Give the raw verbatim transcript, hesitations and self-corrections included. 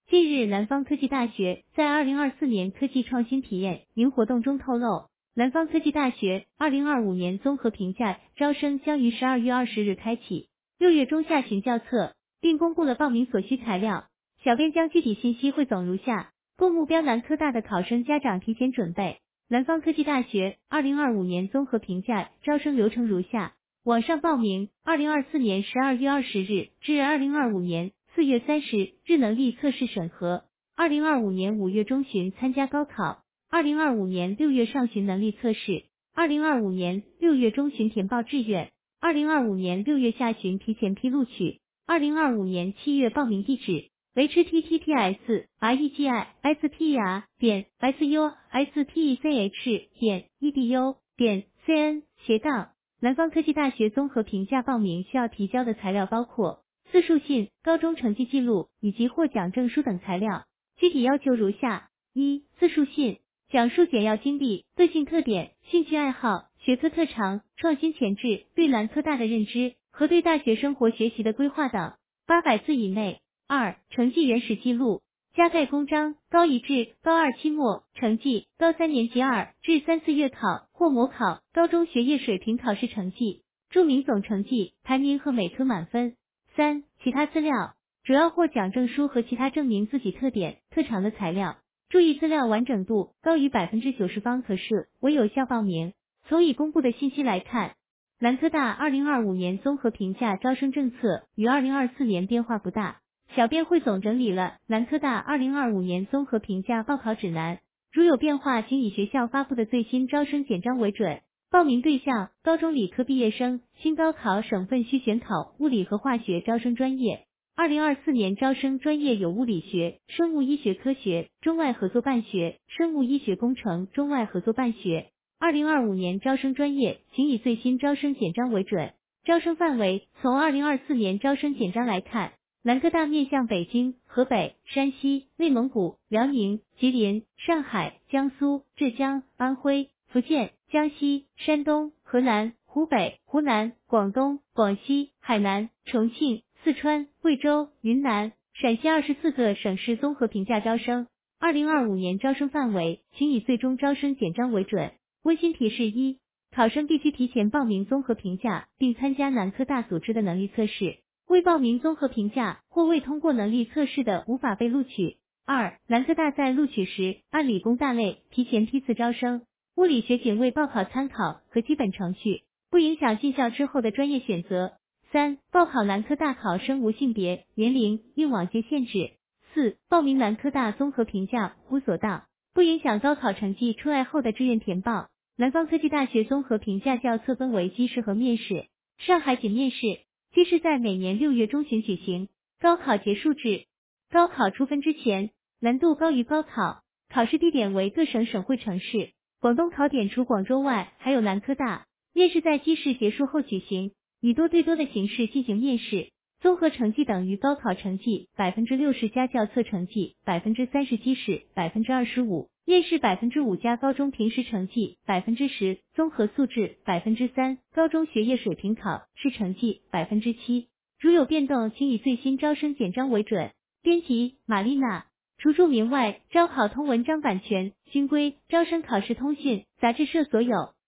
近日，南方科技大学在二零二四年科技创新体验营活动中透露，南方科技大学二零二五年综合评价招生将于十二月二十日开启，六月中下旬校测，并公布了报名所需材料。小编将具体信息汇总如下，供目标南科大的考生家长提前准备。南方科技大学二零二五年综合评价招生流程如下：网上报名，二零二四年十二月二十日至二零二五年四月三十日能力测试审核，二零二五年五月中旬参加高考，二零二五年六月上旬能力测试，二零二五年六月中旬填报志愿，二零二五年六月下旬提前批录取，二零二五年七月报名地址为 h t t p s r e g i s p r 点 s u s t c h 点 e d u 点 c n 斜杠。南方科技大学综合评价报名需要提交的材料包括自述信、高中成绩记录以及获奖证书等材料。具体要求如下：一、自述信讲述简要经历、个性特点、兴趣爱好、学科特长、创新潜质、对南科大的认知和对大学生活学习的规划等，八百字以内。二、成绩原始记录，加盖公章，高一至高二期末成绩，高三年级二至三四月考或模考，高中学业水平考试成绩，注明总成绩、排名和每科满分。三、其他资料，主要获奖证书和其他证明自己特点、特长的材料。注意资料完整度高于百分之九十方可视为有效报名。从已公布的信息来看，南科大二零二五年综合评价招生政策与二零二四年变化不大。小编汇总整理了南科大二零二五年综合评价报考指南，如有变化，请以学校发布的最新招生简章为准。报名对象：高中理科毕业生，新高考省份需选考物理和化学招生专业。二零二四年招生专业有物理学、生物医学科学、中外合作办学、生物医学工程中外合作办学。二零二五年招生专业，请以最新招生简章为准。招生范围：从二零二四年招生简章来看，南科大面向北京、河北、山西、内蒙古、辽宁、吉林、上海、江苏、浙江、安徽、福建、江西、山东、河南、湖北、湖南、广东、广西、海南、重庆、四川、贵州、云南、陕西二十四个省市综合评价招生。二零二五年招生范围，请以最终招生简章为准。温馨提示一：考生必须提前报名综合评价，并参加南科大组织的能力测试。未报名综合评价或未通过能力测试的，无法被录取。二、南科大在录取时按理工大类提前批次招生，物理学仅为报考参考和基本程序，不影响进校之后的专业选择。三、报考南科大考生无性别、年龄、应网界限制。四、报名南科大综合评价无所当，不影响高考成绩出来后的志愿填报。南方科技大学综合评价校测分为机试和面试，上海仅面试。机试在每年六月中旬举行，高考结束至高考出分之前，难度高于高考，考试地点为各省省会城市，广东考点除广州外还有南科大。面试在机试结束后举行，以多对多的形式进行面试，综合成绩等于高考成绩 百分之六十 加校测成绩 百分之三十， 机试 百分之二十五， 面试 百分之五 加高中平时成绩 百分之十， 综合素质 百分之三， 高中学业水平考试成绩 百分之七。 如有变动，请以最新招生简章为准。编辑：玛丽娜。除注明外，招考通文章版权均归招生考试通讯杂志社所有。